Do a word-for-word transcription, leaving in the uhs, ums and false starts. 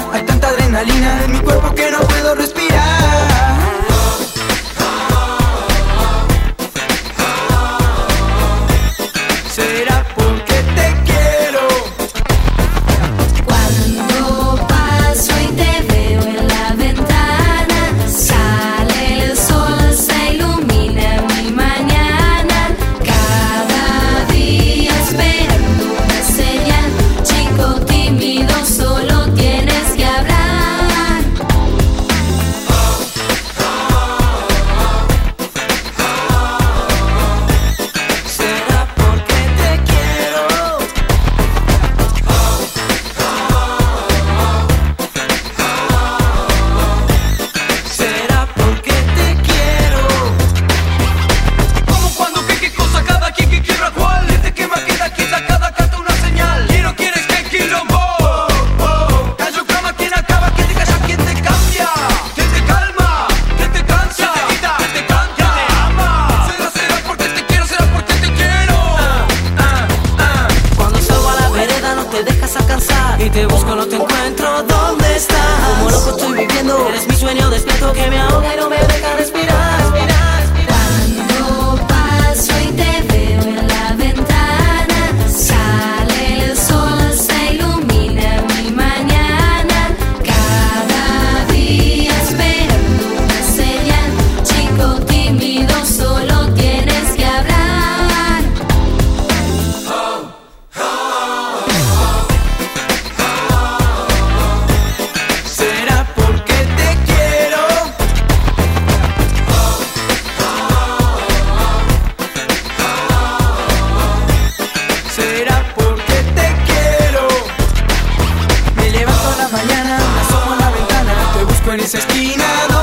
Hay tanta adrenalina en mi cuerpo que no puedo respirar. ¿Será porque te quiero? Cuando paso y te veo en la ventana, sale el sol, se ilumina mi mañana. Cada día esperando una señal, chico tímido, solo tienes que hablar. ¿Será porque te quiero? ¿Será porque te quiero? Como cuando que qué cosa cada quien que quiebra cuál. Este que más queda quita cada canta una señal. Quiero, quieres que quilombo. Callo, cama, quien acaba, quien te calla, quien te cambia, quien te calma, quien te cansa, quien te quita, quien te canta, quien te ama. Será, será porque te quiero, será porque te quiero. Ah, ah, ah. Cuando salgo a la vereda no te dejas alcanzar y te busco, no te encuentro. ¿Dónde estás? Como loco estoy viviendo. Eres mi sueño despierto que me ahoga y no me deja respirar, respirar, respirar. Cuando paso y te veo en la ventana, sale el sol, se ilumina mi mañana. Cada día esperando una señal, chico tímido, solo tienes que hablar. ¿Será porque te quiero? ¿Será porque te quiero? Me levanto a la mañana, me asomo a la ventana, te busco en esa esquina.